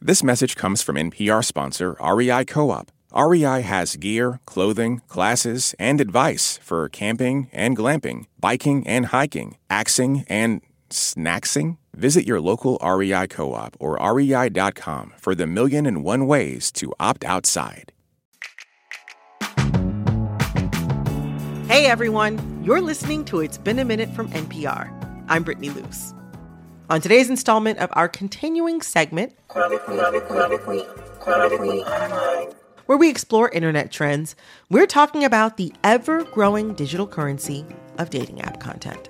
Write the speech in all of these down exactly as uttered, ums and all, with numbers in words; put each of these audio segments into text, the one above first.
This message comes from N P R sponsor R E I Co-op. R E I has gear, clothing, classes, and advice for camping and glamping, biking and hiking, axing and snacksing. Visit your local R E I Co-op or R E I dot com for the million and one ways to opt outside. Hey everyone, you're listening to It's Been a Minute from N P R. I'm Brittany Luce. On today's installment of our continuing segment, Chronically, Chronically, Chronically Online, where we explore internet trends, we're talking about the ever-growing digital currency of dating app content.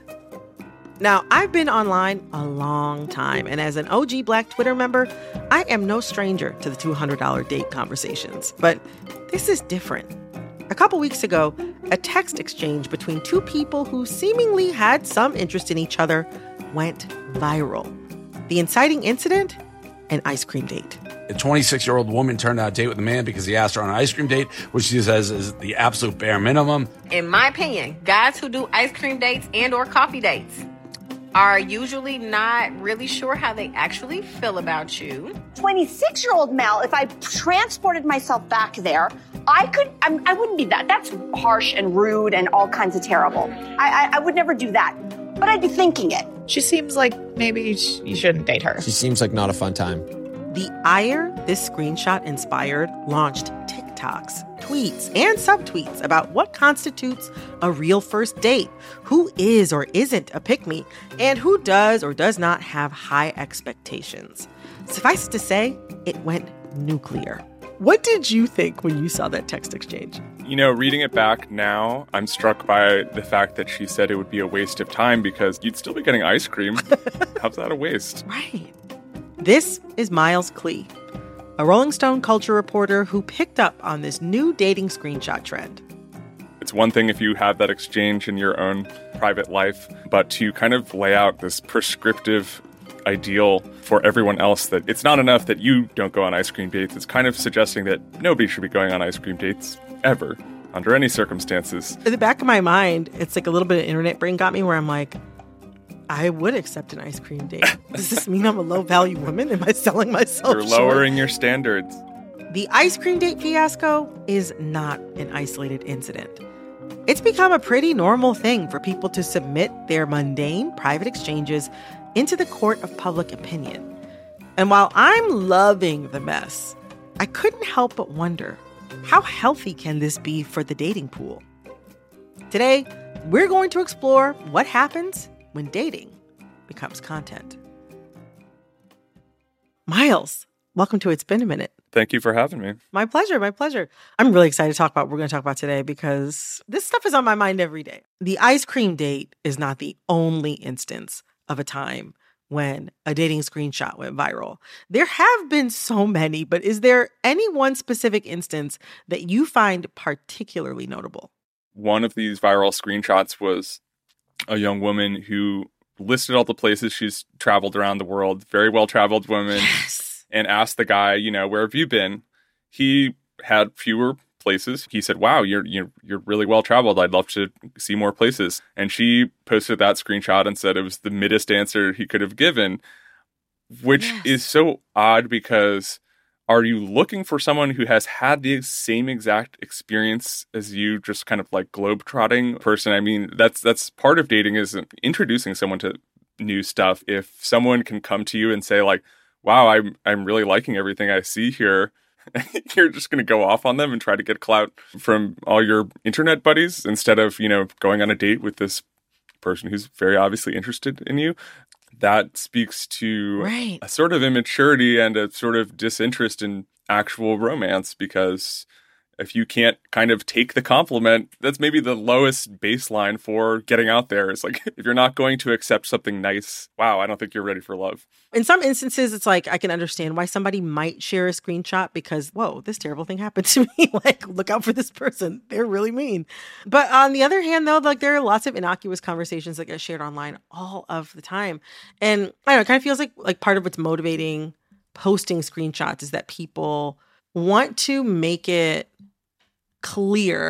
Now, I've been online a long time, and as an O G Black Twitter member, I am no stranger to the two hundred dollars date conversations. But this is different. A couple weeks ago, a text exchange between two people who seemingly had some interest in each other went viral. The inciting incident? An ice cream date. A twenty-six-year-old woman turned out a date with a man because he asked her on an ice cream date, which she says is the absolute bare minimum. In my opinion, guys who do ice cream dates and or coffee dates are usually not really sure how they actually feel about you. twenty-six-year-old Mel, if I transported myself back there, I could, I, I wouldn't be that. That's harsh and rude and all kinds of terrible. I, I, I would never do that, but I'd be thinking it. She seems like maybe you shouldn't date her. She seems like not a fun time. The ire this screenshot inspired launched TikToks, tweets, and subtweets about what constitutes a real first date, who is or isn't a pick-me, and who does or does not have high expectations. Suffice it to say, it went nuclear. What did you think when you saw that text exchange? You know, reading it back now, I'm struck by the fact that she said it would be a waste of time because you'd still be getting ice cream. How's that a waste? Right. This is Miles Klee, a Rolling Stone culture reporter who picked up on this new dating screenshot trend. It's one thing if you have that exchange in your own private life, but to kind of lay out this prescriptive ideal for everyone else that it's not enough that you don't go on ice cream dates. It's kind of suggesting that nobody should be going on ice cream dates ever, under any circumstances. In the back of my mind, it's like a little bit of internet brain got me where I'm like, I would accept an ice cream date. Does this mean I'm a low-value woman? Am I selling myself You're short? lowering your standards. The ice cream date fiasco is not an isolated incident. It's become a pretty normal thing for people to submit their mundane private exchanges into the court of public opinion. And while I'm loving the mess, I couldn't help but wonder, how healthy can this be for the dating pool? Today, we're going to explore what happens when dating becomes content. Miles, welcome to It's Been a Minute. Thank you for having me. My pleasure, my pleasure. I'm really excited to talk about what we're going to talk about today because this stuff is on my mind every day. The ice cream date is not the only instance of a time when a dating screenshot went viral. There have been so many, but is there any one specific instance that you find particularly notable? One of these viral screenshots was a young woman who listed all the places she's traveled around the world, very well-traveled woman, yes. And asked the guy, you know, where have you been? He had fewer places. He said, wow, you're you're, you're really well-traveled. I'd love to see more places. And she posted that screenshot and said it was the middest answer he could have given, which yes. is so odd because are you looking for someone who has had the same exact experience as you, just kind of like globe-trotting person? I mean, that's that's part of dating is introducing someone to new stuff. If someone can come to you and say like, wow, I'm I'm really liking everything I see here, you're just going to go off on them and try to get clout from all your internet buddies instead of, you know, going on a date with this person who's very obviously interested in you. That speaks to right. a sort of immaturity and a sort of disinterest in actual romance, because if you can't kind of take the compliment, that's maybe the lowest baseline for getting out there. It's like, if you're not going to accept something nice, wow, I don't think you're ready for love. In some instances, it's like, I can understand why somebody might share a screenshot because, whoa, this terrible thing happened to me. Like, look out for this person. They're really mean. But on the other hand, though, like there are lots of innocuous conversations that get shared online all of the time. And I don't know, it kind of feels like, like part of what's motivating posting screenshots is that people want to make it clear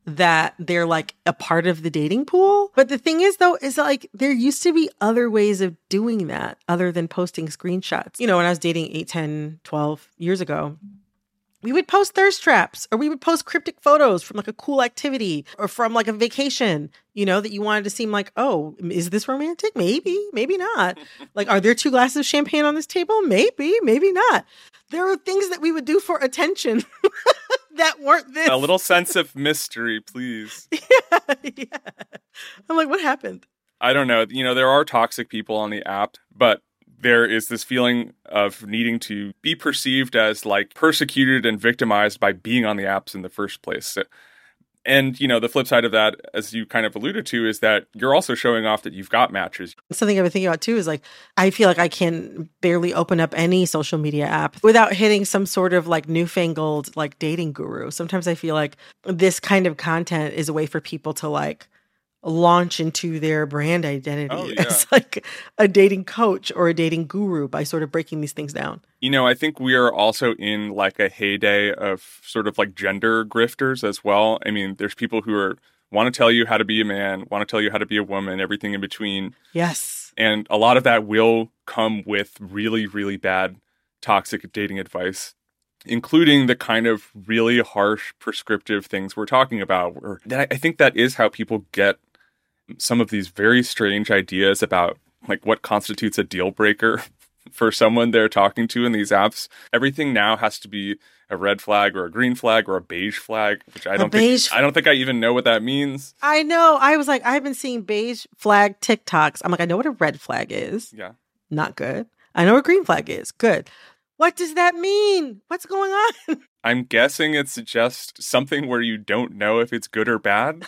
that they're like a part of the dating pool. But the thing is, though, is like there used to be other ways of doing that other than posting screenshots. You know, when I was dating eight, ten, twelve years ago, we would post thirst traps, or we would post cryptic photos from like a cool activity or from like a vacation, you know, that you wanted to seem like, oh, is this romantic? Maybe, maybe not. Like, are there two glasses of champagne on this table? Maybe, maybe not. There are things that we would do for attention that weren't this. A little sense of mystery, please. Yeah, yeah. I'm like, what happened? I don't know. You know, there are toxic people on the app, but there is this feeling of needing to be perceived as like persecuted and victimized by being on the apps in the first place. So, and, you know, the flip side of that, as you kind of alluded to, is that you're also showing off that you've got matches. Something I've been thinking about too is like, I feel like I can barely open up any social media app without hitting some sort of like newfangled like dating guru. Sometimes I feel like this kind of content is a way for people to like launch into their brand identity oh, yeah. as like a dating coach or a dating guru by sort of breaking these things down. You know, I think we are also in like a heyday of sort of like gender grifters as well. I mean, there's people who are want to tell you how to be a man, want to tell you how to be a woman, everything in between. Yes. And a lot of that will come with really, really bad toxic dating advice, including the kind of really harsh prescriptive things we're talking about. Where I think that is how people get some of these very strange ideas about like what constitutes a deal breaker for someone they're talking to in these apps. Everything now has to be a red flag or a green flag or a beige flag, which I don't think I don't think I even know what that means. I know. I was like, I've been seeing beige flag TikToks. I'm like, I know what a red flag is. Yeah. Not good. I know what a green flag is. Good. What does that mean? What's going on? I'm guessing it's just something where you don't know if it's good or bad.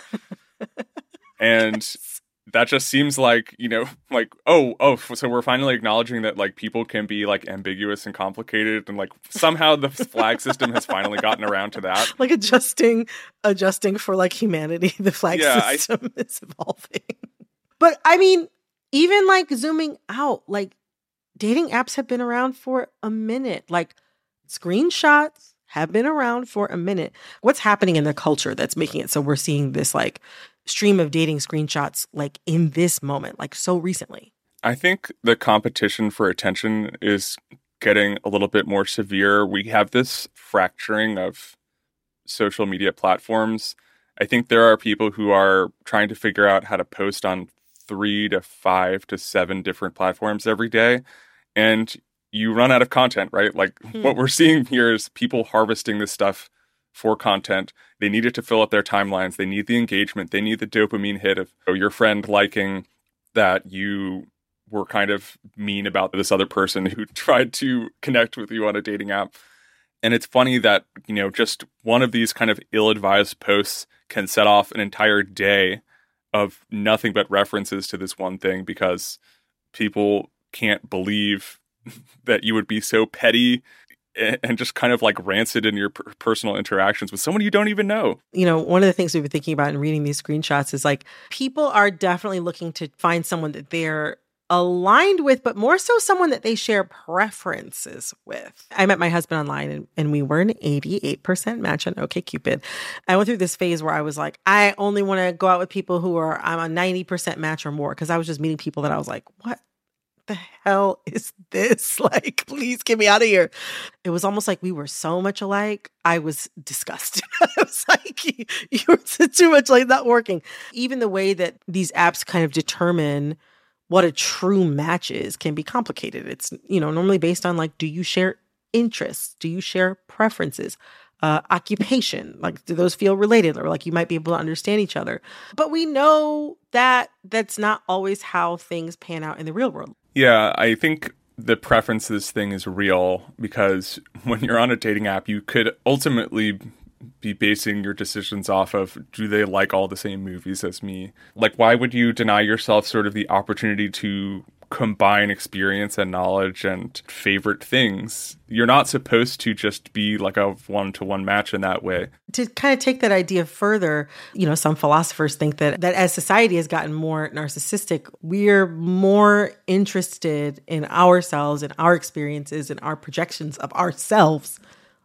And that just seems like, you know, like, oh, oh, so we're finally acknowledging that, like, people can be, like, ambiguous and complicated. And, like, somehow the flag system has finally gotten around to that. Like, adjusting, adjusting for, like, humanity. The flag yeah, system I... is evolving. But, I mean, even, like, zooming out, like, dating apps have been around for a minute. Like, screenshots have been around for a minute. What's happening in the culture that's making it so we're seeing this, like, stream of dating screenshots like in this moment, like so recently? I think the competition for attention is getting a little bit more severe. We have this fracturing of social media platforms. I think there are people who are trying to figure out how to post on three to five to seven different platforms every day. And you run out of content, right? Like hmm. what we're seeing here is people harvesting this stuff for content. They need it to fill up their timelines. They need the engagement. They need the dopamine hit of oh, your friend liking that you were kind of mean about this other person who tried to connect with you on a dating app. And it's funny that, you know, just one of these kind of ill-advised posts can set off an entire day of nothing but references to this one thing because people can't believe that you would be so petty and just kind of like rancid in your per- personal interactions with someone you don't even know. You know, one of the things we've been thinking about in reading these screenshots is like people are definitely looking to find someone that they're aligned with, but more so someone that they share preferences with. I met my husband online and, and we were an eighty-eight percent match on OkCupid. I went through this phase where I was like, I only want to go out with people who are, I'm a ninety percent match or more, because I was just meeting people that I was like, what the hell is this? Like, please get me out of here. It was almost like we were so much alike. I was disgusted. I was like, you, you were too much like not working. Even the way that these apps kind of determine what a true match is can be complicated. It's, you know, normally based on like, do you share interests? Do you share preferences? Uh, occupation, like do those feel related, or like you might be able to understand each other? But we know that that's not always how things pan out in the real world. Yeah, I think the preferences thing is real because when you're on a dating app, you could ultimately be basing your decisions off of, do they like all the same movies as me? Like, why would you deny yourself sort of the opportunity to combine experience and knowledge and favorite things? You're not supposed to just be like a one-to-one match in that way. To kind of take that idea further, you know, some philosophers think that, that as society has gotten more narcissistic, we're more interested in ourselves and our experiences and our projections of ourselves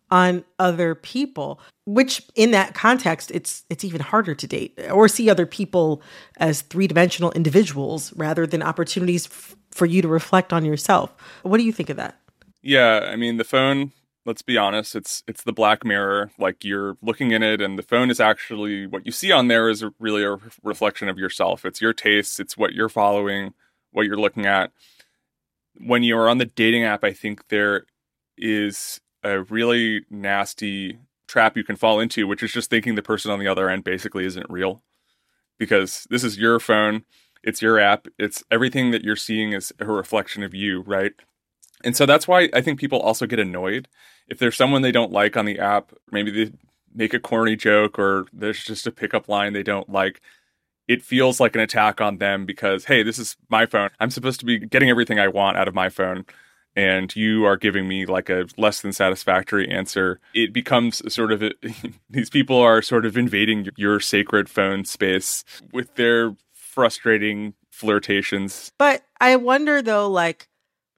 on other people, which in that context, it's it's even harder to date or see other people as three-dimensional individuals rather than opportunities f- for you to reflect on yourself. What do you think of that? Yeah, I mean, the phone, let's be honest, it's it's the black mirror. Like, you're looking in it, and the phone is actually, what you see on there is really a reflection of yourself. It's your tastes, it's what you're following, what you're looking at. When you're on the dating app, I think there is a really nasty trap you can fall into, which is just thinking the person on the other end basically isn't real. Because this is your phone, it's your app, it's everything that you're seeing is a reflection of you, right? And so that's why I think people also get annoyed. If there's someone they don't like on the app, maybe they make a corny joke or there's just a pickup line they don't like, it feels like an attack on them because, hey, this is my phone. I'm supposed to be getting everything I want out of my phone, and you are giving me like a less than satisfactory answer. It becomes sort of, a, these people are sort of invading your sacred phone space with their frustrating flirtations. But I wonder though, like,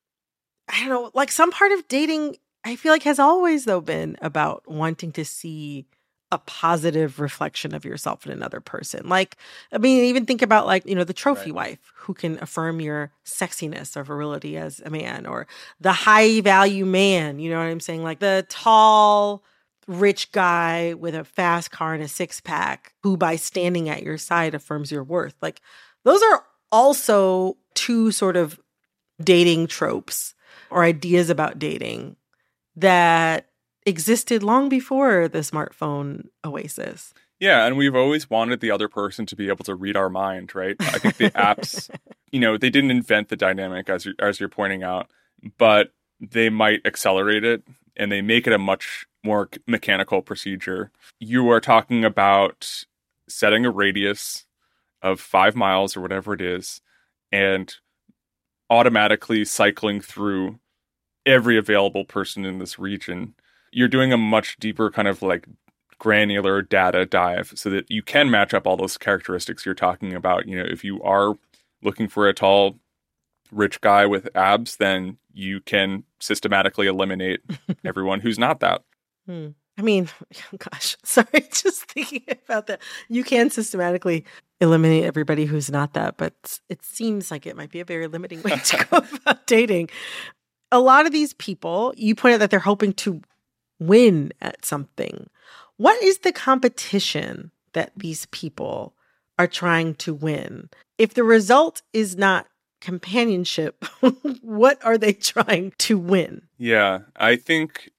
I don't know, like some part of dating, I feel like has always though been about wanting to see a positive reflection of yourself in another person. Like, I mean, even think about like, you know, the trophy right. wife who can affirm your sexiness or virility as a man, or the high value man, you know what I'm saying? Like the tall, rich guy with a fast car and a six pack who by standing at your side affirms your worth. Like those are also two sort of dating tropes or ideas about dating that existed long before the smartphone oasis. Yeah, and we've always wanted the other person to be able to read our mind, right? I think the apps, you know, they didn't invent the dynamic as you're, as you're pointing out, but they might accelerate it and they make it a much more mechanical procedure. You are talking about setting a radius of five miles or whatever it is and automatically cycling through every available person in this region. You're doing a much deeper kind of like granular data dive so that you can match up all those characteristics you're talking about. You know, if you are looking for a tall, rich guy with abs, then you can systematically eliminate everyone who's not that. Hmm. I mean, gosh, sorry, just thinking about that. You can systematically eliminate everybody who's not that, but it seems like it might be a very limiting way to go about dating. A lot of these people, you point out that they're hoping to win at something. What is the competition that these people are trying to win? If the result is not companionship, what are they trying to win? Yeah, I think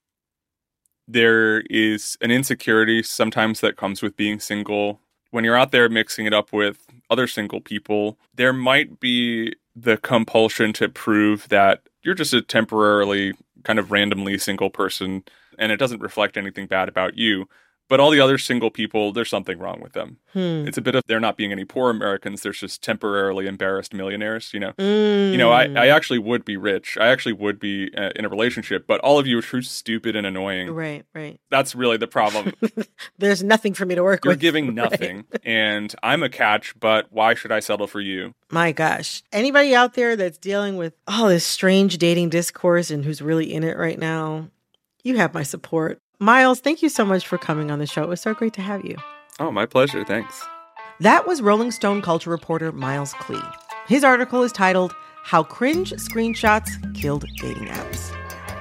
there is an insecurity sometimes that comes with being single. When you're out there mixing it up with other single people, there might be the compulsion to prove that you're just a temporarily kind of randomly single person and it doesn't reflect anything bad about you. But all the other single people, there's something wrong with them. Hmm. It's a bit of there not being any poor Americans. There's just temporarily embarrassed millionaires, you know. Mm. You know, I, I actually would be rich. I actually would be uh, in a relationship. But all of you are too stupid and annoying. Right, right. That's really the problem. There's nothing for me to work You're with. You're giving nothing. Right. And I'm a catch, but why should I settle for you? My gosh. Anybody out there that's dealing with all this strange dating discourse and who's really in it right now, you have my support. Miles, thank you so much for coming on the show. It was so great to have you. Oh, my pleasure. Thanks. That was Rolling Stone culture reporter Miles Klee. His article is titled, How Cringe Screenshots Killed Dating Apps.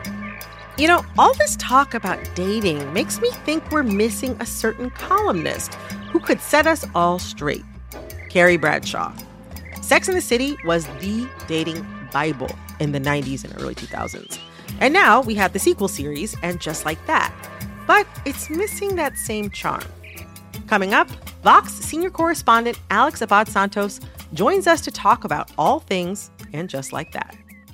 You know, all this talk about dating makes me think we're missing a certain columnist who could set us all straight. Carrie Bradshaw. Sex and the City was the dating Bible in the nineties and early two thousands. And now we have the sequel series, and Just Like That. But it's missing that same charm. Coming up, Vox senior correspondent Alex Abad-Santos joins us to talk about all things and Just Like That.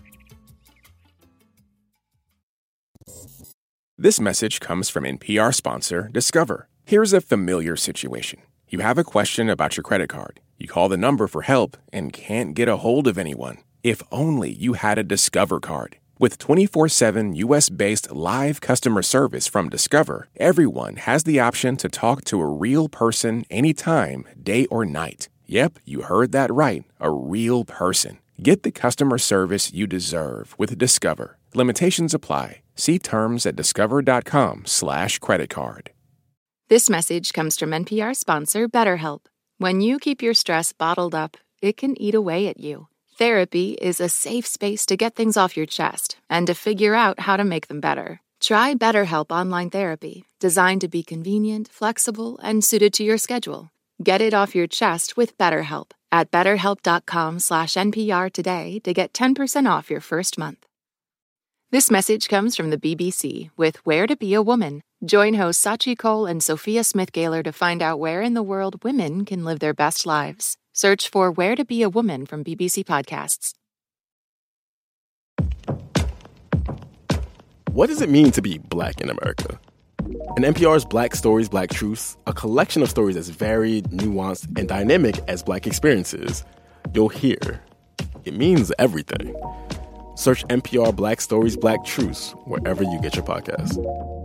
This message comes from N P R sponsor Discover. Here's a familiar situation. You have a question about your credit card. You call the number for help and can't get a hold of anyone. If only you had a Discover card. With twenty-four seven U S-based live customer service from Discover, everyone has the option to talk to a real person anytime, day or night. Yep, you heard that right, a real person. Get the customer service you deserve with Discover. Limitations apply. See terms at discover.com slash credit card. This message comes from N P R sponsor BetterHelp. When you keep your stress bottled up, it can eat away at you. Therapy is a safe space to get things off your chest and to figure out how to make them better. Try BetterHelp Online Therapy, designed to be convenient, flexible, and suited to your schedule. Get it off your chest with BetterHelp at betterhelp.com slash NPR today to get ten percent off your first month. This message comes from the B B C with Where to Be a Woman. Join hosts Sachi Cole and Sophia Smith-Gaylor to find out where in the world women can live their best lives. Search for Where to Be a Woman from B B C Podcasts. What does it mean to be Black in America? In N P R's Black Stories, Black Truths, a collection of stories as varied, nuanced, and dynamic as Black experiences, you'll hear it means everything. Search N P R Black Stories, Black Truths wherever you get your podcasts.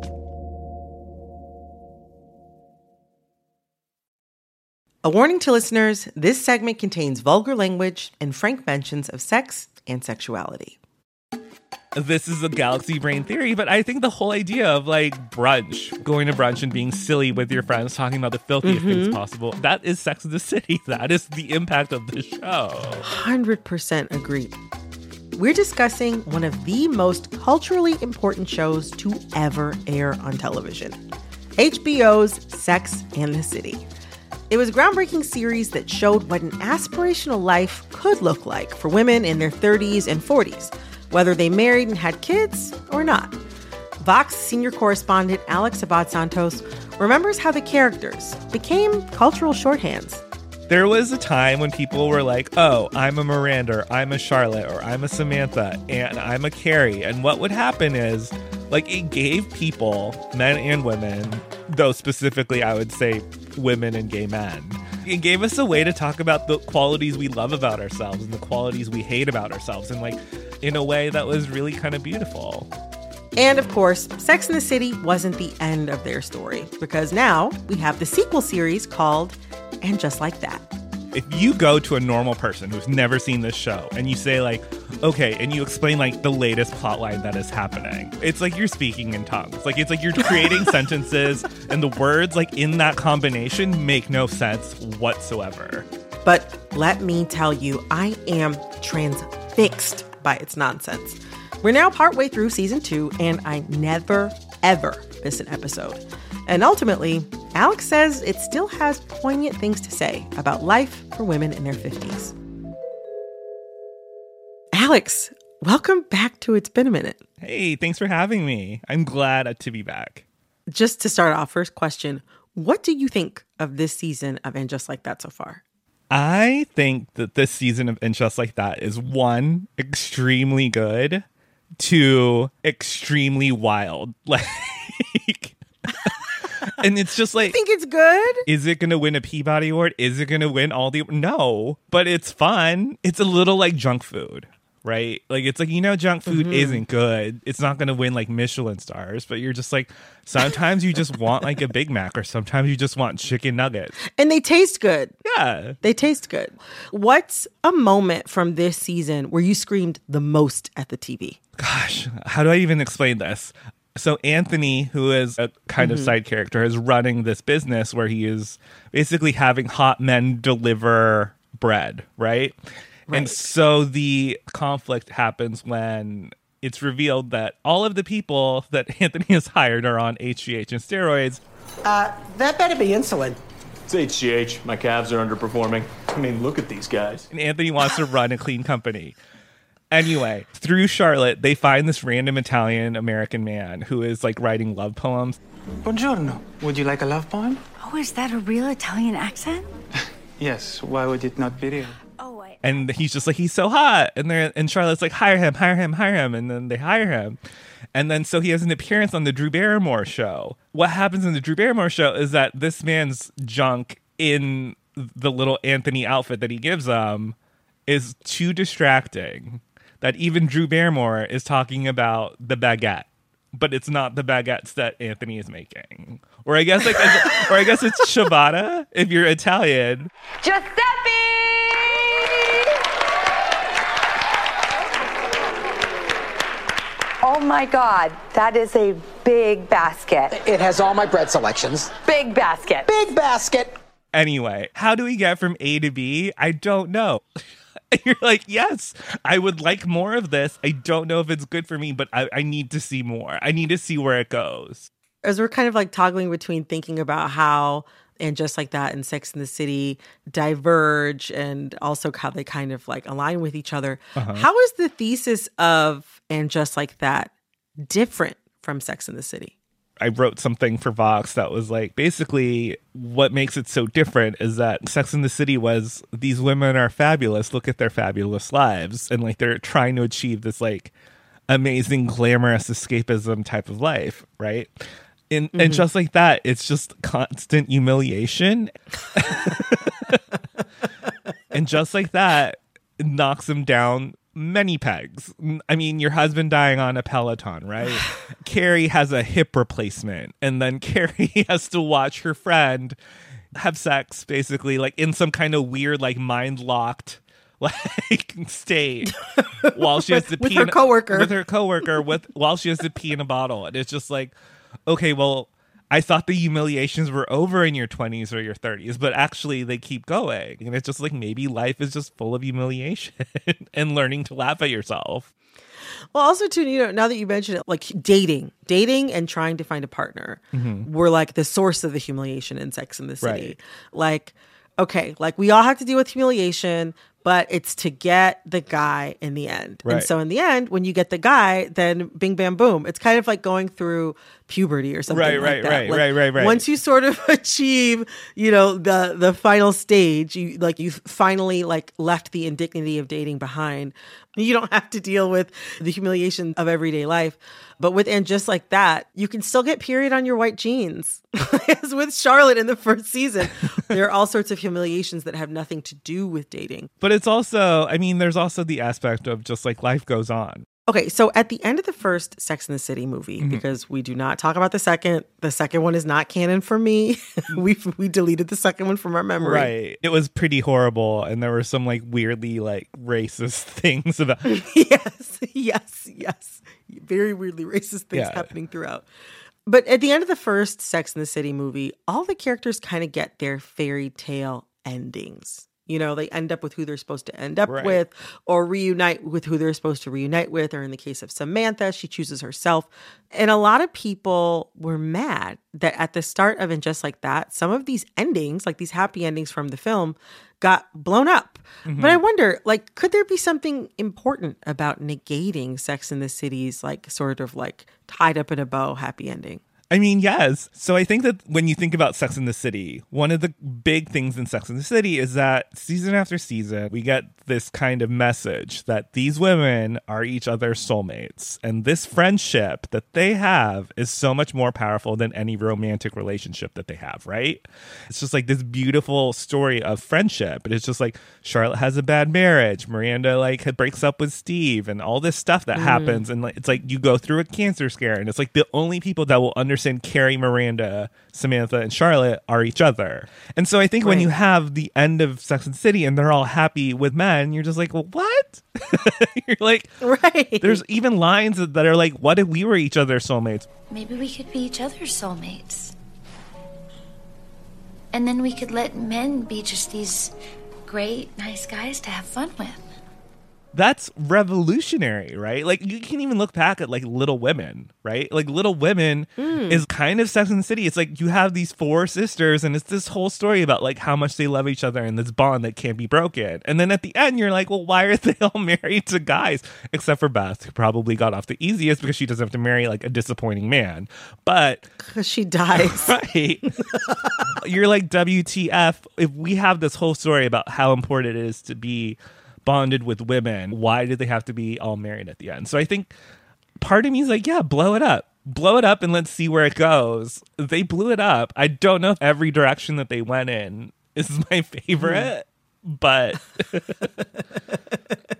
A warning to listeners, this segment contains vulgar language and frank mentions of sex and sexuality. This is a galaxy brain theory, but I think the whole idea of like brunch, going to brunch and being silly with your friends, talking about the filthiest mm-hmm. things possible, that is Sex and the City. That is the impact of the show. one hundred percent agree. We're discussing one of the most culturally important shows to ever air on television, H B O's Sex and the City. It was a groundbreaking series that showed what an aspirational life could look like for women in their thirties and forties, whether they married and had kids or not. Vox senior correspondent Alex Abad-Santos remembers how the characters became cultural shorthands. There was a time when people were like, oh, I'm a Miranda, or I'm a Charlotte, or I'm a Samantha, and I'm a Carrie. And what would happen is, like, it gave people, men and women, though specifically I would say women and gay men, it gave us a way to talk about the qualities we love about ourselves and the qualities we hate about ourselves, and like in a way that was really kind of beautiful. And of course, Sex and the City wasn't the end of their story, because now we have the sequel series called And Just Like That. If you go to a normal person who's never seen this show and you say like, okay, and you explain like the latest plotline that is happening, it's like you're speaking in tongues. Like it's like you're creating sentences and the words like in that combination make no sense whatsoever. But let me tell you, I am transfixed by its nonsense. We're now partway through season two, and I never, ever miss an episode. And ultimately, Alex says it still has poignant things to say about life for women in their fifties. Alex, welcome back to It's Been a Minute. Hey, thanks for having me. I'm glad to be back. Just to start off, first question, what do you think of this season of And Just Like That so far? I think that this season of And Just Like That is, one, extremely good, two, extremely wild. Like, and it's just like, you think it's good? Is it going to win a Peabody Award? Is it going to win all the... No, but it's fun. It's a little like junk food, right? Like, it's like, you know, junk food mm-hmm. isn't good. It's not going to win like Michelin stars, but you're just like, sometimes you just want like a Big Mac, or sometimes you just want chicken nuggets. And they taste good. Yeah. They taste good. What's a moment from this season where you screamed the most at the T V? Gosh, how do I even explain this? So Anthony, who is a kind mm-hmm. of side character, is running this business where he is basically having hot men deliver bread, right? Right. And so the conflict happens when it's revealed that all of the people that Anthony has hired are on H G H and steroids. Uh, that better be insulin. It's H G H. My calves are underperforming. I mean, look at these guys. And Anthony wants to run a clean company. Anyway, through Charlotte, they find this random Italian-American man who is like writing love poems. Buongiorno. Would you like a love poem? Oh, is that a real Italian accent? Yes. Why would it not be real? Oh, I... And he's just like, he's so hot. And they're and Charlotte's like, hire him, hire him, hire him. And then they hire him. And then so he has an appearance on the Drew Barrymore show. What happens in the Drew Barrymore show is that this man's junk in the little Anthony outfit that he gives them is too distracting that even Drew Barrymore is talking about the baguette, but it's not the baguettes that Anthony is making. Or I guess like, or I guess it's ciabatta if you're Italian. Giuseppe! Oh my God, that is a big basket. It has all my bread selections. Big basket. Big basket. Anyway, how do we get from A to B? I don't know. You're like, yes, I would like more of this. I don't know if it's good for me, but I, I need to see more. I need to see where it goes. As we're kind of like toggling between thinking about how and Just Like That and Sex and the City diverge and also how they kind of like align with each other. Uh-huh. How is the thesis of And Just Like That different from Sex and the City? I wrote something for Vox that was like, basically what makes it so different is that Sex and the City was these women are fabulous. Look at their fabulous lives. And like they're trying to achieve this like amazing, glamorous escapism type of life, right? And, mm-hmm. and Just Like That, it's just constant humiliation. And Just Like That knocks him down many pegs. I mean, your husband dying on a Peloton, right? Carrie has a hip replacement. And then Carrie has to watch her friend have sex, basically, like in some kind of weird, like mind-locked like state while she has to with pee her in, coworker. With her coworker, with while she has to pee in a bottle. And it's just like, okay, well, I thought the humiliations were over in your twenties or your thirties, but actually they keep going. And it's just like maybe life is just full of humiliation and learning to laugh at yourself. Well, also, too, you know, now that you mention it, like dating, dating and trying to find a partner Mm-hmm. were like the source of the humiliation in Sex and the City. Right. Like, okay, like we all have to deal with humiliation, but it's to get the guy in the end. Right. And so in the end, when you get the guy, then bing, bam, boom. It's kind of like going through puberty or something Right, like right, that. right, Like, right, right, right. Once you sort of achieve, you know, the the final stage, you like you've finally like left the indignity of dating behind. You don't have to deal with the humiliation of everyday life. But with And Just Like That, you can still get period on your white jeans. As with Charlotte in the first season, there are all sorts of humiliations that have nothing to do with dating. But it's also, I mean, there's also the aspect of just like life goes on. Okay, so at the end of the first Sex and the City movie, Mhm. because we do not talk about the second, the second one is not canon for me. we we deleted the second one from our memory. Right. It was pretty horrible. And there were some like weirdly like racist things about yes, yes, yes. Very weirdly racist things Yeah. happening throughout. But at the end of the first Sex and the City movie, all the characters kind of get their fairy tale endings. You know, they end up with who they're supposed to end up Right. with or reunite with who they're supposed to reunite with. Or in the case of Samantha, she chooses herself. And a lot of people were mad that at the start of And Just Like That, some of these endings, like these happy endings from the film, got blown up. Mhm. But I wonder, like, could there be something important about negating Sex and the City's, like, sort of like tied up in a bow happy ending? I mean, yes. So I think that when you think about Sex and the City, one of the big things in Sex and the City is that season after season, we get this kind of message that these women are each other's soulmates. And this friendship that they have is so much more powerful than any romantic relationship that they have, right? It's just like this beautiful story of friendship. But it's just like Charlotte has a bad marriage. Miranda like breaks up with Steve and all this stuff that Mm. happens. And like, it's like you go through a cancer scare and it's like the only people that will understand Carrie, Miranda, Samantha, and Charlotte are each other. And so I think when Right. you have the end of Sex and the City and they're all happy with men, you're just like, well, what? You're like, right. There's even lines that that are like, what if we were each other's soulmates? Maybe we could be each other's soulmates. And then we could let men be just these great, nice guys to have fun with. That's revolutionary, right? Like you can even look back at like Little Women, right? Like Little Women Mm. is kind of Sex and the City. It's like you have these four sisters and it's this whole story about like how much they love each other and this bond that can't be broken. And then at the end you're like, well, why are they all married to guys? Except for Beth, who probably got off the easiest because she doesn't have to marry like a disappointing man. But Because she dies. right. You're like, W T F, if we have this whole story about how important it is to be bonded with women, why did they have to be all married at the end? So I think part of me is like, yeah, blow it up. Blow it up and let's see where it goes. They blew it up. I don't know if every direction that they went in is my favorite, but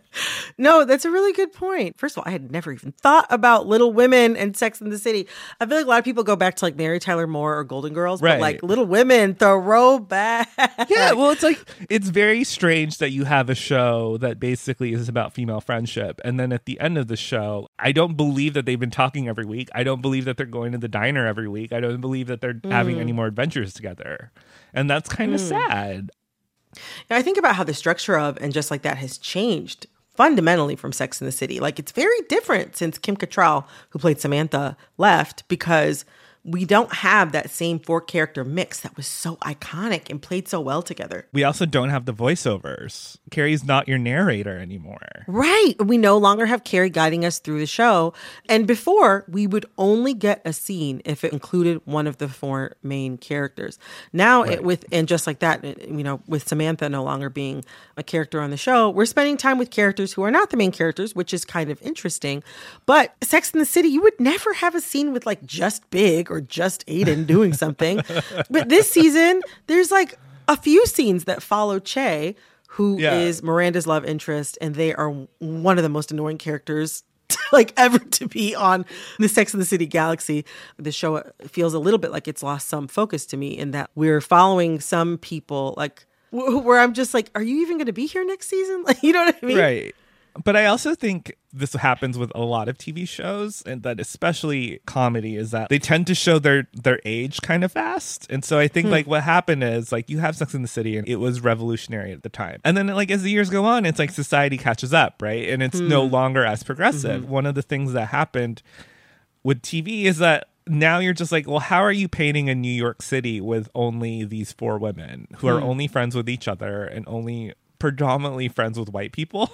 No, that's a really good point. First of all, I had never even thought about Little Women and Sex and the City. I feel like a lot of people go back to like Mary Tyler Moore or Golden Girls, Right. but like Little Women, throwback. Yeah, well, it's like, it's very strange that you have a show that basically is about female friendship. And then at the end of the show, I don't believe that they've been talking every week. I don't believe that they're going to the diner every week. I don't believe that they're Mm. having any more adventures together. And that's kind of Mm. sad. Now, I think about how the structure of And Just Like That has changed fundamentally from Sex and the City. Like, it's very different since Kim Cattrall, who played Samantha, left, because we don't have that same four character mix that was so iconic and played so well together. We also don't have the voiceovers. Carrie's not your narrator anymore. Right. We no longer have Carrie guiding us through the show. And before, we would only get a scene if it included one of the four main characters. Now, Right. it, with And Just Like That, you know, with Samantha no longer being a character on the show, we're spending time with characters who are not the main characters, which is kind of interesting. But Sex and the City, you would never have a scene with like just Big or just Aiden doing something. But this season, there's like a few scenes that follow Che, who is Yeah. Miranda's love interest, and they are one of the most annoying characters like ever to be on the Sex and the City galaxy. The show feels a little bit like it's lost some focus to me in that we're following some people like w- where I'm just like, are you even going to be here next season? Like, you know what I mean? Right. But I also think this happens with a lot of T V shows, and that especially comedy, is that they tend to show their their age kind of fast. And so I think Hmm. like what happened is like you have Sex and the City, and it was revolutionary at the time. And then like as the years go on, it's like society catches up, right? And it's Hmm. no longer as progressive. Mhm. One of the things that happened with T V is that now you're just like, well, how are you painting a New York City with only these four women who are Hmm. only friends with each other and only predominantly friends with white people?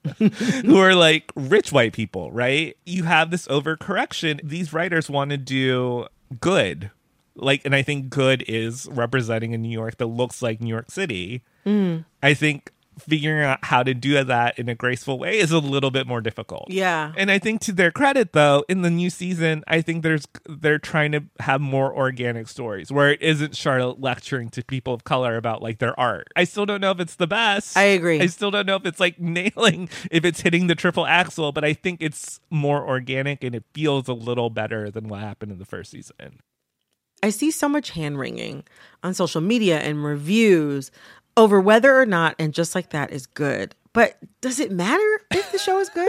Who are like rich white people, right? You have this overcorrection. These writers want to do good. Like, and I think good is representing a New York that looks like New York City. Mm. I think figuring out how to do that in a graceful way is a little bit more difficult. Yeah. And I think to their credit, though, in the new season, I think there's they're trying to have more organic stories where it isn't Charlotte lecturing to people of color about like their art. I still don't know if it's the best. I agree. I still don't know if it's like nailing, if it's hitting the triple axel, but I think it's more organic and it feels a little better than what happened in the first season. I see so much hand wringing on social media and reviews over whether or not And Just Like That is good. But does it matter if the show is good?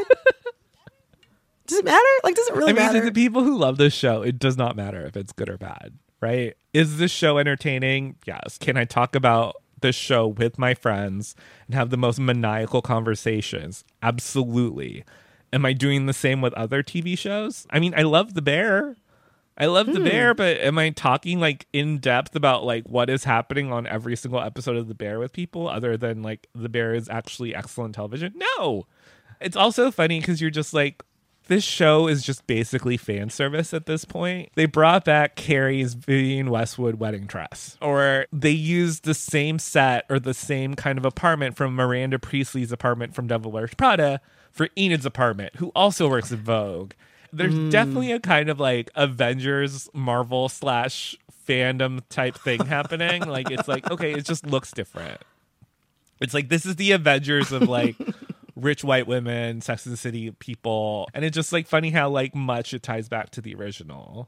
Does it matter? Like, does it really I mean, matter? to the people who love this show, it does not matter if it's good or bad, right? Is this show entertaining? Yes. Can I talk about this show with my friends and have the most maniacal conversations? Absolutely. Am I doing the same with other T V shows? I mean, I love The Bear. I love The Hmm. Bear, but am I talking like in depth about like what is happening on every single episode of The Bear with people other than like The Bear is actually excellent television? No. It's also funny because you're just like, this show is just basically fan service at this point. They brought back Carrie's Vivienne Westwood wedding dress, or they used the same set or the same kind of apartment from Miranda Priestley's apartment from Devil Wears Prada for Enid's apartment, who also works at Vogue. There's Mm. definitely a kind of like Avengers Marvel slash fandom type thing happening. Like, it's like, okay, it just looks different. It's like, this is the Avengers of like rich white women, Sex and the City people. And it's just like funny how like much it ties back to the original.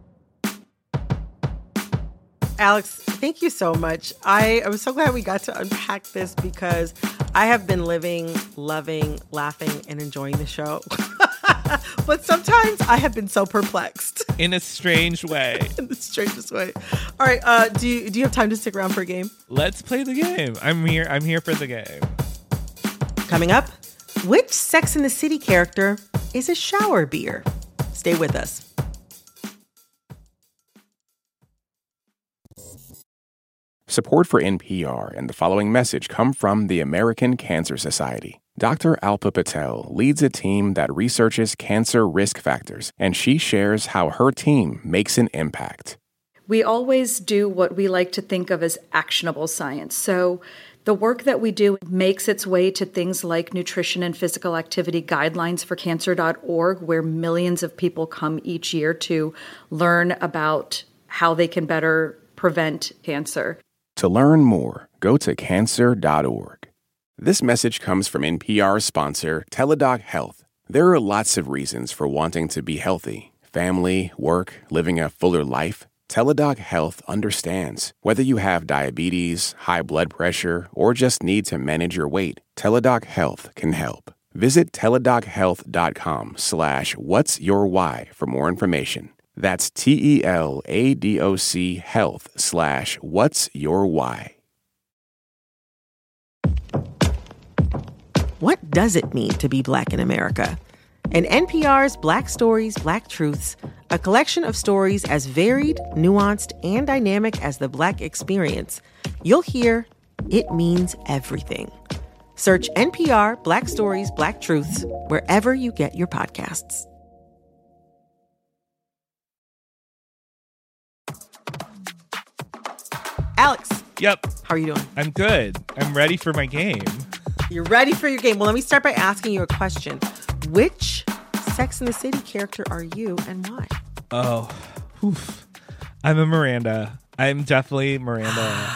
Alex, thank you so much. I am so glad we got to unpack this because I have been living, loving, laughing, and enjoying the show. But sometimes I have been so perplexed. In a strange way. In the strangest way. All right, uh, do you do you have time to stick around for a game? Let's play the game. I'm here. I'm here for the game. Coming up, which Sex and the City character is a shower beer? Stay with us. Support for N P R and the following message come from the American Cancer Society. Doctor Alpa Patel leads a team that researches cancer risk factors, and she shares how her team makes an impact. We always do what we like to think of as actionable science. So the work that we do makes its way to things like nutrition and physical activity guidelines for cancer dot org, where millions of people come each year to learn about how they can better prevent cancer. To learn more, go to cancer dot org. This message comes from N P R sponsor Teladoc Health. There are lots of reasons for wanting to be healthy. Family, work, living a fuller life. Teladoc Health understands. Whether you have diabetes, high blood pressure, or just need to manage your weight, Teladoc Health can help. Visit teladochealth.com slash what's your why for more information. That's T-E-L-A-D-O-C health slash what's your why. What does it mean to be Black in America? In N P R's Black Stories, Black Truths, a collection of stories as varied, nuanced, and dynamic as the Black experience, you'll hear it means everything. Search N P R Black Stories, Black Truths wherever you get your podcasts. Alex. Yep. How are you doing? I'm good. I'm ready for my game. You're ready for your game. Well, let me start by asking you a question. Which Sex and the City character are you and why? Oh, oof. I'm a Miranda. I'm definitely Miranda.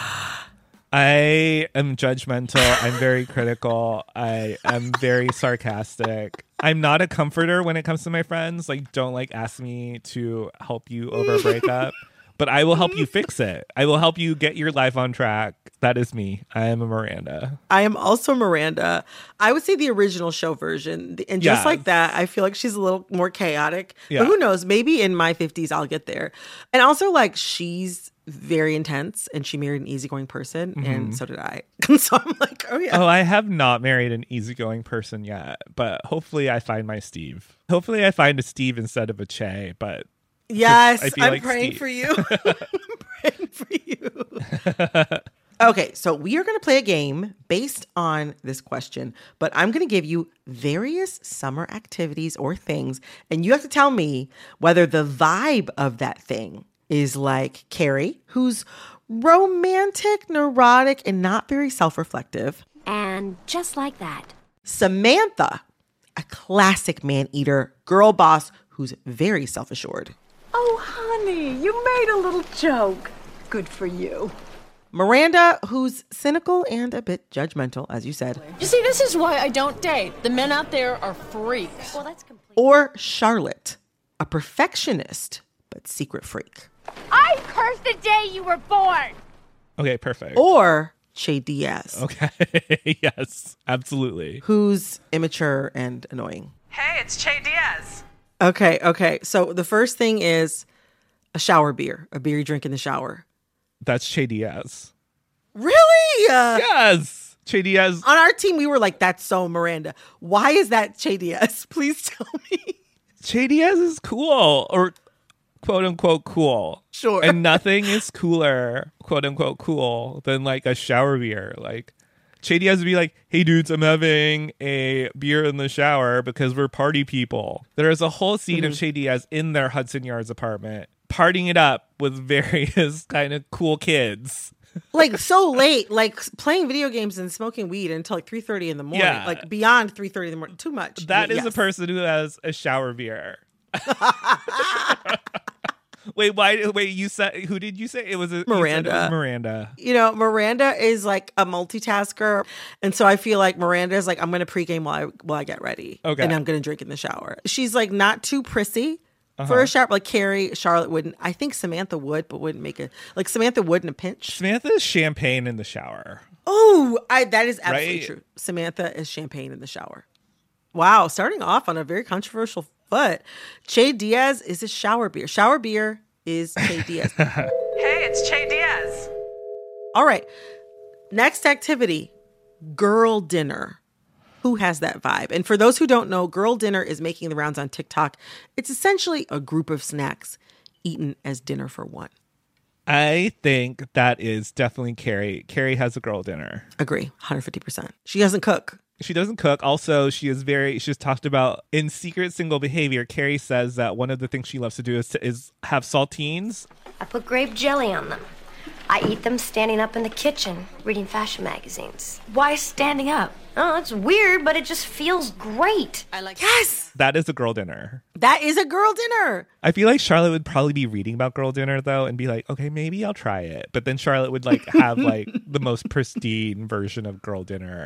I am judgmental. I'm very critical. I am very sarcastic. I'm not a comforter when it comes to my friends. Like, don't like ask me to help you over a breakup. But I will help you fix it. I will help you get your life on track. That is me. I am a Miranda. I am also Miranda. I would say the original show version. And just Yes. like that, I feel like she's a little more chaotic. Yeah. But who knows? Maybe in my fifties, I'll get there. And also, like, she's very intense and she married an easygoing person. Mhm. And so did I. So I'm like, oh, yeah. Oh, I have not married an easygoing person yet. But hopefully I find my Steve. Hopefully I find a Steve instead of a Che. But Yes, I feel I'm like praying Steve. for you. I'm praying for you. Okay, so we are going to play a game based on this question, but I'm going to give you various summer activities or things, and you have to tell me whether the vibe of that thing is like Carrie, who's romantic, neurotic, and not very self-reflective. And just like that. Samantha, a classic man-eater, girl boss who's very self-assured. Oh, honey, you made a little joke. Good for you. Miranda, who's cynical and a bit judgmental, as you said. You see, this is why I don't date. The men out there are freaks. Well, that's complete. Or Charlotte, a perfectionist, but secret freak. I cursed the day you were born. Okay, perfect. Or Che Diaz. Okay. Yes, absolutely. Who's immature and annoying. Hey, it's Che Diaz. Okay, okay. So the first thing is a shower beer, a beer you drink in the shower. That's Che Diaz. Really? Uh, yes. Che Diaz. On our team, we were like, that's so Miranda. Why is that Che Diaz? Please tell me. Che Diaz is cool, or quote unquote cool. Sure. And nothing is cooler, quote unquote cool, than like a shower beer. Like, Che Diaz would be like, hey dudes, I'm having a beer in the shower because we're party people. There is a whole scene Mm-hmm. of Che Diaz in their Hudson Yards apartment, partying it up with various kind of cool kids. Like so late, like playing video games and smoking weed until like three thirty in the morning. Yeah. Like beyond three thirty in the morning. Too much. That is Yes. a person who has a shower beer. Wait, why? Wait, you said, who did you say it was? A, you said Miranda. it was Miranda. You know, Miranda is like a multitasker. And so I feel like Miranda is like, I'm going to pregame while I, while I get ready. Okay. And I'm going to drink in the shower. She's like not too prissy Uh-huh. for a shower. Like Carrie, Charlotte wouldn't. I think Samantha would, but wouldn't make it. Like Samantha would in a pinch. Samantha is champagne in the shower. Oh, I that is absolutely Right? true. Samantha is champagne in the shower. Wow. Starting off on a very controversial foot. Che Diaz is a shower beer. Shower beer is Che Diaz. Hey, it's Che Diaz. All right. Next activity, girl dinner. Who has that vibe? And for those who don't know, girl dinner is making the rounds on TikTok. It's essentially a group of snacks eaten as dinner for one. I think that is definitely Carrie. Carrie has a girl dinner. Agree, one hundred fifty percent. She doesn't cook. She doesn't cook. Also, she is very, she's talked about in secret single behavior. Carrie says that one of the things she loves to do is, to, is have saltines. I put grape jelly on them. I eat them standing up in the kitchen, reading fashion magazines. Why standing up? Oh, it's weird, but it just feels great. I like Yes! That is a girl dinner. That is a girl dinner. I feel like Charlotte would probably be reading about girl dinner though and be like, okay, maybe I'll try it. But then Charlotte would like have like the most pristine version of girl dinner.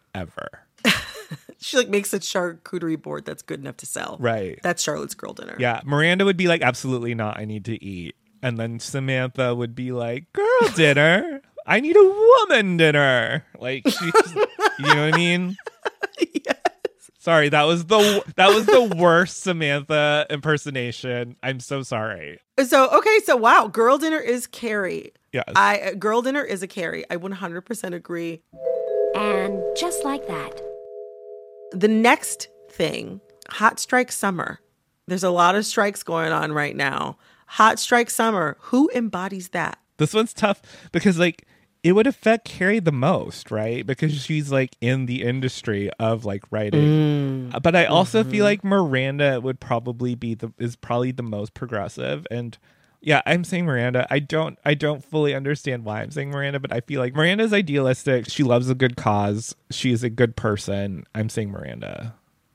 ever. She like makes a charcuterie board that's good enough to sell. Right. That's Charlotte's girl dinner. Yeah. Miranda would be like, absolutely not. I need to eat. And then Samantha would be like, girl dinner. I need a woman dinner. Like, she's, you know what I mean? Yes. Sorry, that was the that was the worst Samantha impersonation. I'm so sorry. So, okay, so wow, girl dinner is Carrie. Yes. I girl dinner is a Carrie. I one hundred percent agree. And just like that. The next thing, hot strike summer. There's a lot of strikes going on right now. Hot strike summer. Who embodies that? This one's tough because, like, it would affect Carrie the most, right? Because she's, like, in the industry of, like, writing. Mm. But I also mm-hmm. feel like Miranda would probably be the is probably the most progressive. And yeah, I'm saying Miranda. I don't I don't fully understand why I'm saying Miranda, but I feel like Miranda's idealistic. She loves a good cause. She is a good person. I'm saying Miranda.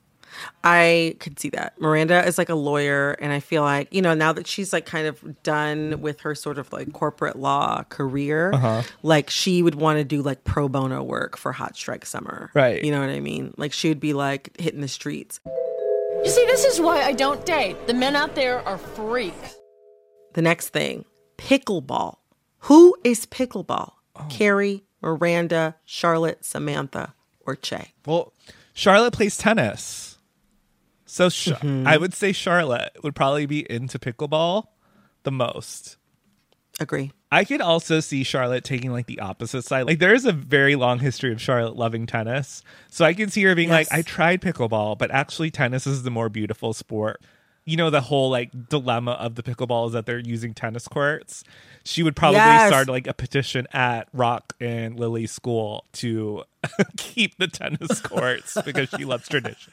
I could see that. Miranda is like a lawyer, and I feel like, you know, now that she's like kind of done with her sort of like corporate law career, uh-huh. like she would want to do like pro bono work for Hot Strike Summer. Right. You know what I mean? Like she would be like hitting the streets. You see, this is why I don't date. The men out there are freaks. The next thing, pickleball. Who is pickleball? Oh. Carrie, Miranda, Charlotte, Samantha, or Che? Well, Charlotte plays tennis. So sh- mm-hmm. I would say Charlotte would probably be into pickleball the most. Agree. I could also see Charlotte taking like the opposite side. Like there is a very long history of Charlotte loving tennis. So I can see her being yes. like, I tried pickleball, but actually tennis is the more beautiful sport. You know, the whole like dilemma of the pickleball is that they're using tennis courts. She would probably yes. start like a petition at Rock and Lily's school to keep the tennis courts because she loves tradition.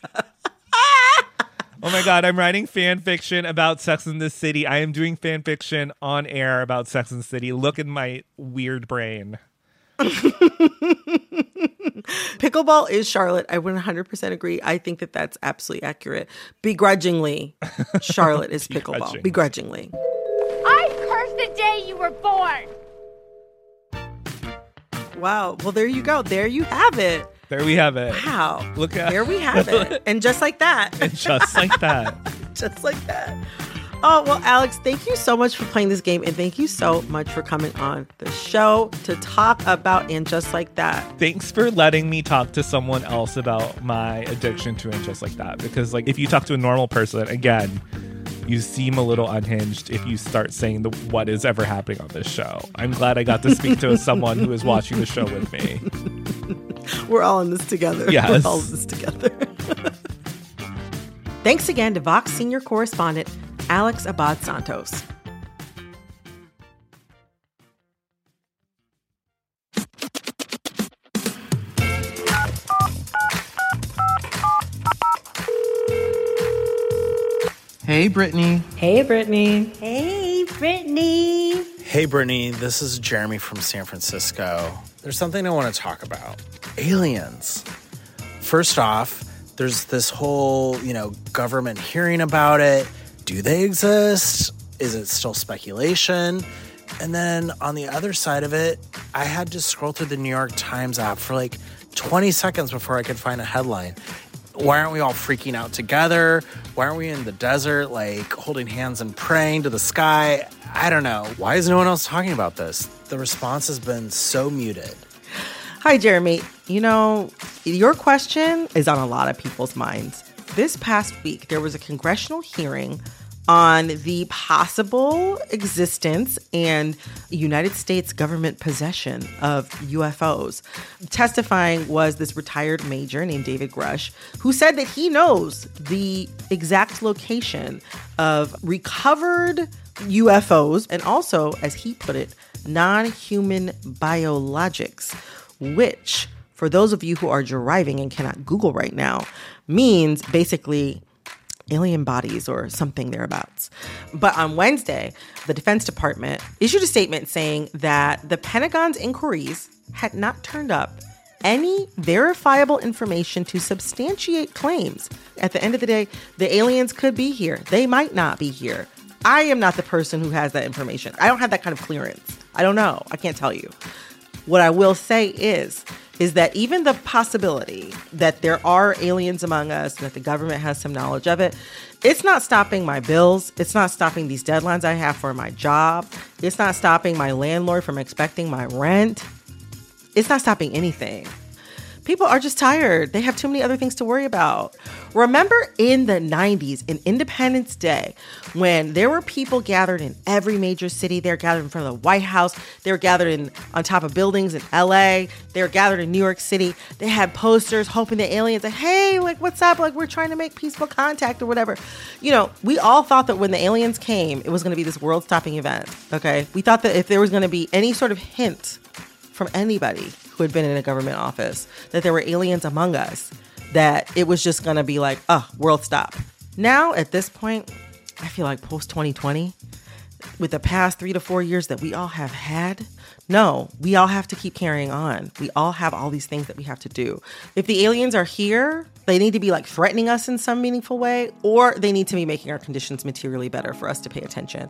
Oh my God, I'm writing fan fiction about Sex and the City. I am doing fan fiction on air about Sex and the City. Look at my weird brain. Pickleball is Charlotte. I would one hundred percent agree. I think that that's absolutely accurate. Begrudgingly, Charlotte is pickleball. Begrudgingly. I cursed the day you were born. Wow. Well, there you go. There you have it. There we have it. Wow. Look at There we have it. And just like that. And just like that. Just like that. Oh, well, Alex, thank you so much for playing this game. And thank you so much for coming on the show to talk about And Just Like That. Thanks for letting me talk to someone else about my addiction to And Just Like That. Because, like, if you talk to a normal person, again, you seem a little unhinged if you start saying the what is ever happening on this show. I'm glad I got to speak to someone who is watching the show with me. We're all in this together. Yes. We're all in this together. Thanks again to Vox senior correspondent Alex Abad Santos. Hey, Brittany. Hey, Brittany. Hey, Brittany. Hey, Brittany. This is Jeremy from San Francisco. There's something I want to talk about. Aliens. First off, there's this whole, you know, government hearing about it. Do they exist? Is it still speculation? And then on the other side of it, I had to scroll through the New York Times app for like twenty seconds before I could find a headline. Why aren't we all freaking out together? Why aren't we in the desert, like, holding hands and praying to the sky? I don't know. Why is no one else talking about this? The response has been so muted. Hi, Jeremy. You know, your question is on a lot of people's minds. This past week, there was a congressional hearing on the possible existence and United States government possession of U F Os. Testifying was this retired major named David Grush, who said that he knows the exact location of recovered U F Os and also, as he put it, non-human biologics, which, for those of you who are driving and cannot Google right now, means basically alien bodies or something thereabouts. But on Wednesday, the Defense Department issued a statement saying that the Pentagon's inquiries had not turned up any verifiable information to substantiate claims. At the end of the day, the aliens could be here. They might not be here. I am not the person who has that information. I don't have that kind of clearance. I don't know. I can't tell you. What I will say is is that even the possibility that there are aliens among us, that the government has some knowledge of it, it's not stopping my bills. It's not stopping these deadlines I have for my job. It's not stopping my landlord from expecting my rent. It's not stopping anything. People are just tired. They have too many other things to worry about. Remember in the nineties, in Independence Day, when there were people gathered in every major city. They were gathered in front of the White House. They were gathered in on top of buildings in L A. They were gathered in New York City. They had posters hoping the aliens, like, hey, like, what's up? Like, we're trying to make peaceful contact or whatever. You know, we all thought that when the aliens came, it was going to be this world-stopping event, okay? We thought that if there was going to be any sort of hint from anybody who had been in a government office that there were aliens among us, that it was just going to be like, oh, world stop. Now, at this point, I feel like post twenty twenty, with the past three to four years that we all have had, no, we all have to keep carrying on. We all have all these things that we have to do. If the aliens are here, they need to be like threatening us in some meaningful way, or they need to be making our conditions materially better for us to pay attention.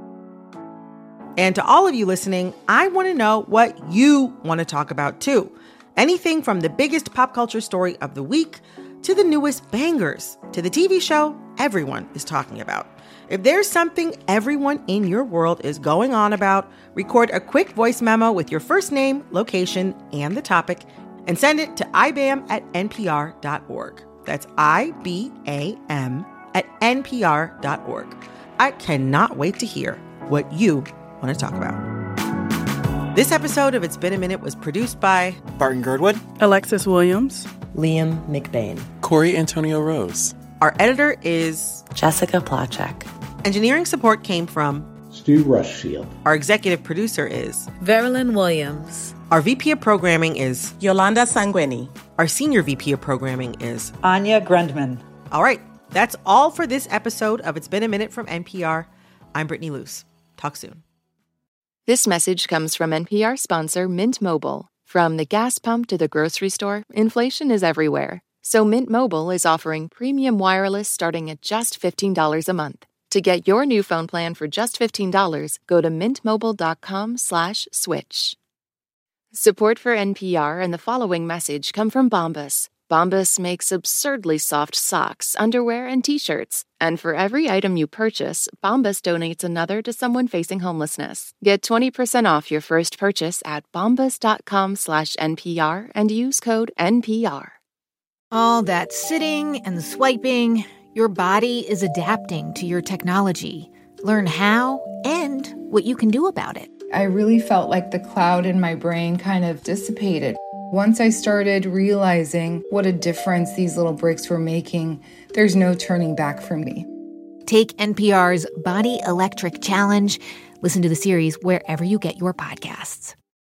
And to all of you listening, I want to know what you want to talk about too. Anything from the biggest pop culture story of the week to the newest bangers to the T V show everyone is talking about. If there's something everyone in your world is going on about, record a quick voice memo with your first name, location, and the topic, and send it to I B A M at N P R dot org. That's I B A M at N P R dot org. I cannot wait to hear what you want to talk about. This episode of It's Been a Minute was produced by Barton Girdwood, Alexis Williams, Liam McBain, Corey Antonio Rose. Our editor is Jessica Placzek. Engineering support came from Stu Rushfield. Our executive producer is Verilyn Williams. Our V P of programming is Yolanda Sanguini. Our senior V P of programming is Anya Grundman. All right, that's all for this episode of It's Been a Minute from N P R. I'm Brittany Luce. Talk soon. This message comes from N P R sponsor Mint Mobile. From the gas pump to the grocery store, inflation is everywhere. So Mint Mobile is offering premium wireless starting at just fifteen dollars a month. To get your new phone plan for just fifteen dollars, go to mintmobile.com slash switch. Support for N P R and the following message come from Bombas. Bombas makes absurdly soft socks, underwear, and T-shirts. And for every item you purchase, Bombas donates another to someone facing homelessness. Get twenty percent off your first purchase at bombas.com slash NPR and use code N P R. All that sitting and swiping, your body is adapting to your technology. Learn how and what you can do about it. I really felt like the cloud in my brain kind of dissipated. Once I started realizing what a difference these little breaks were making, there's no turning back for me. Take N P R's Body Electric Challenge. Listen to the series wherever you get your podcasts.